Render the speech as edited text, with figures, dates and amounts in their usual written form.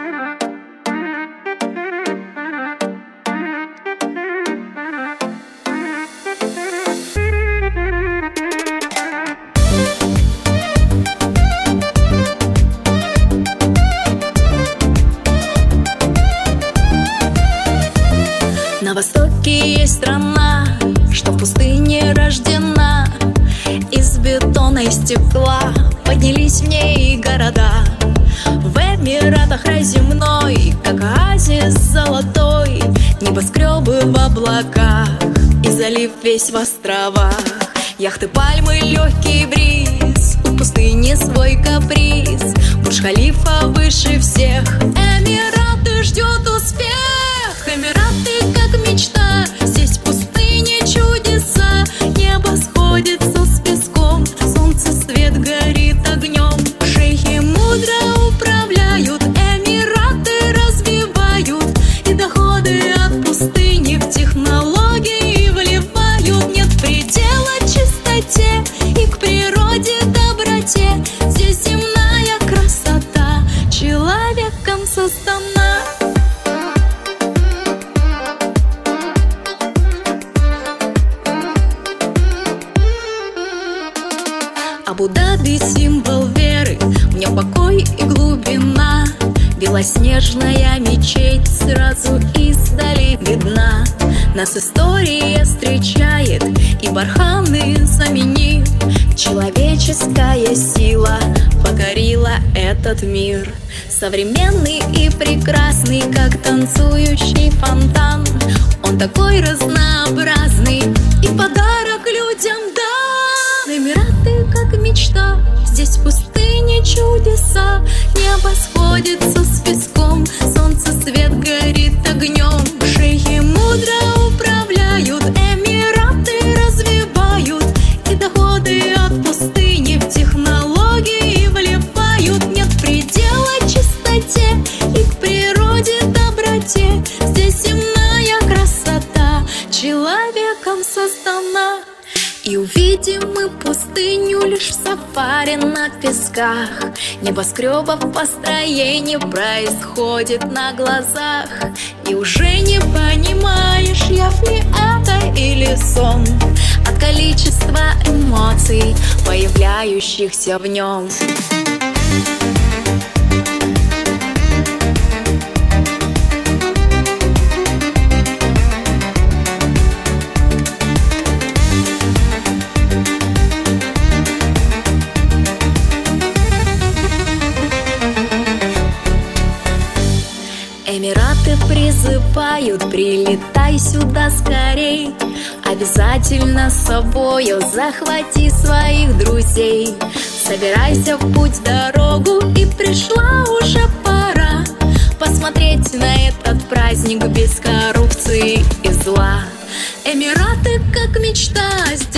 На востоке есть страна, что в пустыне рождена. Из бетона и стекла поднялись в ней города. В Эмиратах рай земной, как оазис золотой, небоскребы в облаках и залив весь в островах. Яхты, пальмы, легкий бриз, в пустыне свой каприз. Бурдж-Халифа выше всех, Эмираты ждет успех. Эмираты как мечта, здесь в пустыне чудеса. Небо сходится с песком, солнце свет горит огнем. Шейхи мудро управляют, Эмираты развивают, и доходы от пустыни в технологии вливают. Нет предела чистоте и к природе доброте. Здесь земная красота человеком создана. Абу-Даби — символ веры, в нем покой и глубина. Белоснежная мечеть сразу издали видна. Нас история встречает и барханы заменив. Человеческая сила покорила этот мир. Современный и прекрасный, как танцующий фонтан. Он такой разнообразный и подарок людям дан. Эмираты как мечта, здесь в пустыне чудеса. Небо сходится с песком, солнце свет горит огнем. Шейхи мудро управляют, Эмираты развивают, и доходы от пустыни в технологии вливают. Нет предела чистоте и к природе доброте. Здесь земная красота человеком создана. И увидим мы пустыню лишь в сафари на песках. Небоскребов построение происходит на глазах. И уже не понимаешь, явь ли это или сон, от количества эмоций, появляющихся в нем. Эмираты призывают, прилетай сюда скорей. Обязательно с собою захвати своих друзей. Собирайся в путь, дорогу, и пришла уже пора посмотреть на этот праздник без коррупции и зла. Эмираты как мечта.